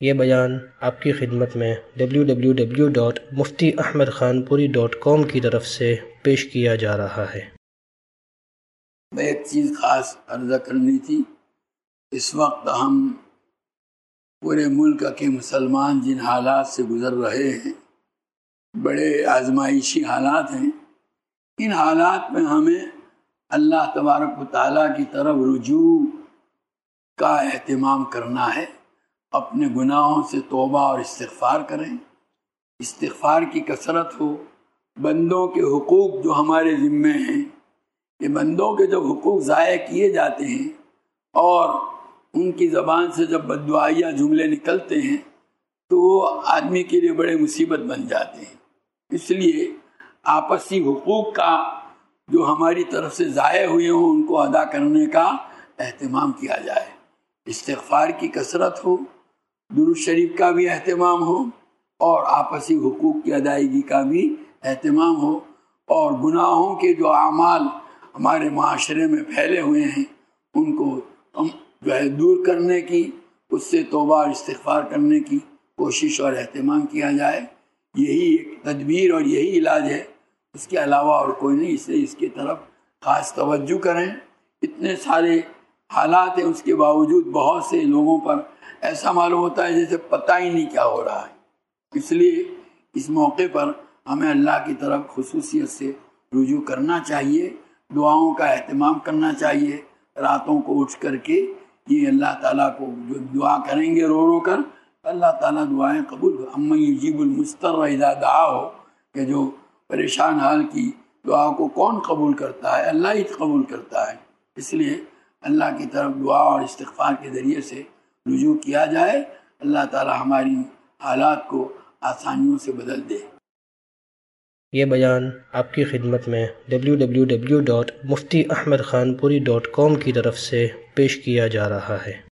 یہ بیان آپ کی خدمت میں www.muftiahmedkhanpuri.com کی طرف سے پیش کیا جا رہا ہے۔ میں ایک چیز خاص عرض کرنی تھی۔ اس وقت ہم پورے ملک کے مسلمان جن حالات سے گزر رہے ہیں، بڑے آزمائشی حالات ہیں، ان حالات میں ہمیں اللہ تبارک و تعالیٰ کی طرف رجوع کا اہتمام کرنا ہے۔ اپنے گناہوں سے توبہ اور استغفار کریں، استغفار کی کثرت ہو، بندوں کے حقوق جو ہمارے ذمے ہیں، یہ بندوں کے جب حقوق ضائع کیے جاتے ہیں اور ان کی زبان سے جب بددعائیہ جملے نکلتے ہیں تو وہ آدمی کے لیے بڑے مصیبت بن جاتے ہیں۔ اس لیے آپسی حقوق کا جو ہماری طرف سے ضائع ہوئے ہوں ان کو ادا کرنے کا اہتمام کیا جائے، استغفار کی کثرت ہو، درود شریف کا بھی اہتمام ہو اور آپسی حقوق کی ادائیگی کا بھی اہتمام ہو، اور گناہوں کے جو اعمال ہمارے معاشرے میں پھیلے ہوئے ہیں ان کو جو ہے دور کرنے کی، اس سے توبہ اور استغفار کرنے کی کوشش اور اہتمام کیا جائے۔ یہی ایک تدبیر اور یہی علاج ہے، اس کے علاوہ اور کوئی نہیں۔ اس لیے اس کی طرف خاص توجہ کریں۔ اتنے سارے حالات ہیں، اس کے باوجود بہت سے لوگوں پر ایسا معلوم ہوتا ہے جیسے پتہ ہی نہیں کیا ہو رہا ہے۔ اس لیے اس موقع پر ہمیں اللہ کی طرف خصوصیت سے رجوع کرنا چاہیے، دعاؤں کا اہتمام کرنا چاہیے۔ راتوں کو اٹھ کر کے یہ اللہ تعالیٰ کو جو دعا کریں گے رو رو کر، اللہ تعالیٰ دعائیں قبول کر۔ امن یجیب المضطر اذا دعاہ، کہ جو پریشان حال کی دعا کو کون قبول کرتا ہے؟ اللہ ہی قبول کرتا ہے۔ اس لیے اللہ کی طرف دعا اور استغفار کے ذریعے سے رجوع کیا جائے، اللہ تعالیٰ ہماری حالات کو آسانیوں سے بدل دے۔ یہ بیان آپ کی خدمت میں www.muftiahmedkhanpuri.com کی طرف سے پیش کیا جا رہا ہے۔